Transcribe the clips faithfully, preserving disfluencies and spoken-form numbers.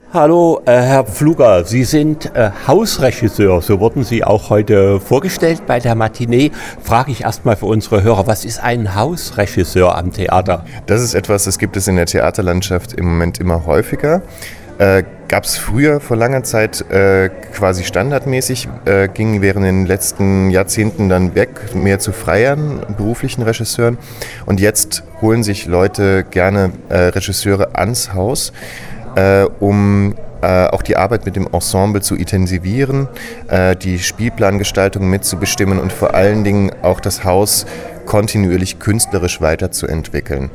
Hallo, äh, Herr Pfluger, Sie sind äh, Hausregisseur, so wurden Sie auch heute vorgestellt bei der Matinee. Frage ich erstmal für unsere Hörer, was ist ein Hausregisseur am Theater? Das ist etwas, das gibt es in der Theaterlandschaft im Moment immer häufiger. Äh, Gab es früher vor langer Zeit äh, quasi standardmäßig, äh, ging während den letzten Jahrzehnten dann weg, mehr zu freieren beruflichen Regisseuren. Und jetzt holen sich Leute gerne äh, Regisseure ans Haus, äh, um äh, auch die Arbeit mit dem Ensemble zu intensivieren, äh, die Spielplangestaltung mitzubestimmen und vor allen Dingen auch das Haus kontinuierlich künstlerisch weiterzuentwickeln.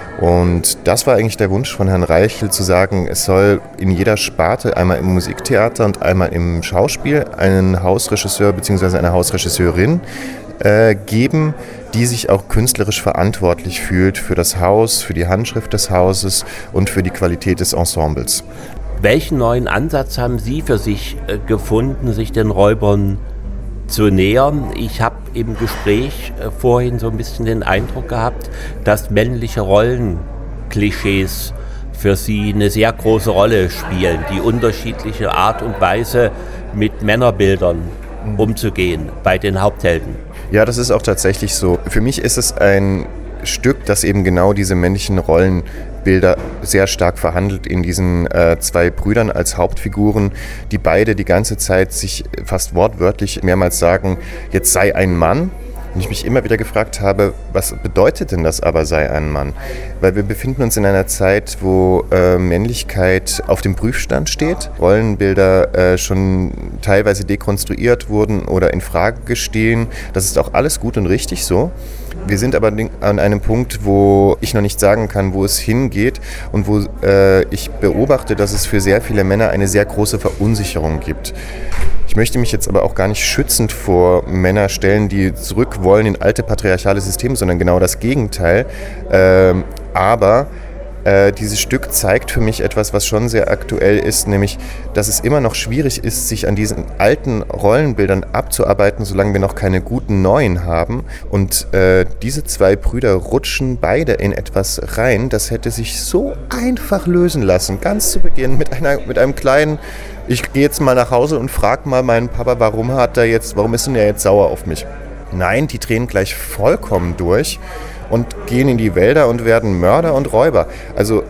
Und das war eigentlich der Wunsch von Herrn Reichel, zu sagen, es soll in jeder Sparte, einmal im Musiktheater und einmal im Schauspiel, einen Hausregisseur bzw. eine Hausregisseurin äh, geben, die sich auch künstlerisch verantwortlich fühlt für das Haus, für die Handschrift des Hauses und für die Qualität des Ensembles. Welchen neuen Ansatz haben Sie für sich äh, gefunden, sich den Räubern zu nähern? Ich habe im Gespräch äh, vorhin so ein bisschen den Eindruck gehabt, dass männliche Rollenklischees für Sie eine sehr große Rolle spielen, die unterschiedliche Art und Weise mit Männerbildern mhm. umzugehen bei den Haupthelden. Ja, das ist auch tatsächlich so. Für mich ist es ein Stück, das eben genau diese männlichen Rollenbilder sehr stark verhandelt in diesen äh, zwei Brüdern als Hauptfiguren, die beide die ganze Zeit sich fast wortwörtlich mehrmals sagen, jetzt sei ein Mann. Und ich mich immer wieder gefragt habe, was bedeutet denn das aber, sei ein Mann? Weil wir befinden uns in einer Zeit, wo äh, Männlichkeit auf dem Prüfstand steht, Rollenbilder äh, schon teilweise dekonstruiert wurden oder in Frage stehen. Das ist auch alles gut und richtig so. Wir sind aber an einem Punkt, wo ich noch nicht sagen kann, wo es hingeht und wo äh, ich beobachte, dass es für sehr viele Männer eine sehr große Verunsicherung gibt. Ich möchte mich jetzt aber auch gar nicht schützend vor Männer stellen, die zurück wollen in alte patriarchale Systeme, sondern genau das Gegenteil. Ähm, aber äh, dieses Stück zeigt für mich etwas, was schon sehr aktuell ist, nämlich, dass es immer noch schwierig ist, sich an diesen alten Rollenbildern abzuarbeiten, solange wir noch keine guten neuen haben. Und äh, diese zwei Brüder rutschen beide in etwas rein, das hätte sich so einfach lösen lassen, ganz zu Beginn mit einer, mit einem kleinen: Ich gehe jetzt mal nach Hause und frage mal meinen Papa, warum hat er jetzt, warum ist denn er jetzt sauer auf mich? Nein, die drehen gleich vollkommen durch und gehen in die Wälder und werden Mörder und Räuber. Also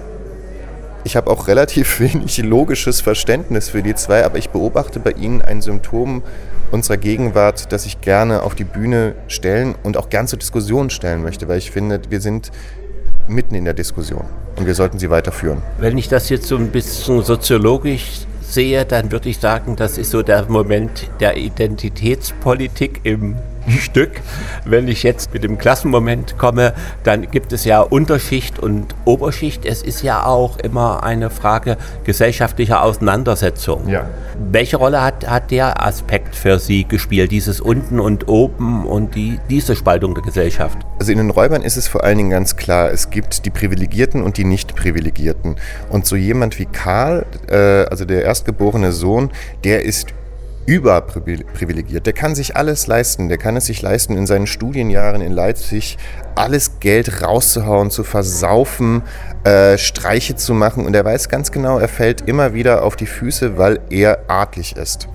ich habe auch relativ wenig logisches Verständnis für die zwei, aber ich beobachte bei ihnen ein Symptom unserer Gegenwart, das ich gerne auf die Bühne stellen und auch gern zur Diskussion stellen möchte, weil ich finde, wir sind mitten in der Diskussion und wir sollten sie weiterführen. Wenn ich das jetzt so ein bisschen soziologisch sehe, dann würde ich sagen, das ist so der Moment der Identitätspolitik im Stück. Wenn ich jetzt mit dem Klassenmoment komme, dann gibt es ja Unterschicht und Oberschicht. Es ist ja auch immer eine Frage gesellschaftlicher Auseinandersetzung. Ja. Welche Rolle hat, hat der Aspekt für Sie gespielt, dieses Unten und Oben und die, diese Spaltung der Gesellschaft? Also in den Räubern ist es vor allen Dingen ganz klar, es gibt die Privilegierten und die Nicht-Privilegierten. Und so jemand wie Karl, äh, also der erstgeborene Sohn, der ist überprivilegiert. Der kann sich alles leisten. Der kann es sich leisten, in seinen Studienjahren in Leipzig alles Geld rauszuhauen, zu versaufen, äh, Streiche zu machen. Und er weiß ganz genau, er fällt immer wieder auf die Füße, weil er adlig ist.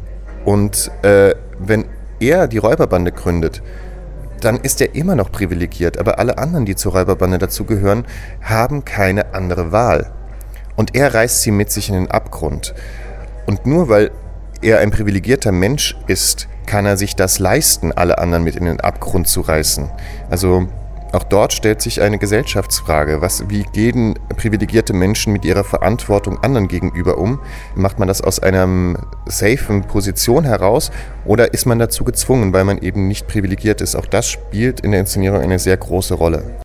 Und äh, wenn er die Räuberbande gründet, dann ist er immer noch privilegiert. Aber alle anderen, die zur Räuberbande dazugehören, haben keine andere Wahl. Und er reißt sie mit sich in den Abgrund. Und nur weil er ein privilegierter Mensch ist, kann er sich das leisten, alle anderen mit in den Abgrund zu reißen. Also auch dort stellt sich eine Gesellschaftsfrage. Was, wie gehen privilegierte Menschen mit ihrer Verantwortung anderen gegenüber um? Macht man das aus einer safen Position heraus oder ist man dazu gezwungen, weil man eben nicht privilegiert ist? Auch das spielt in der Inszenierung eine sehr große Rolle.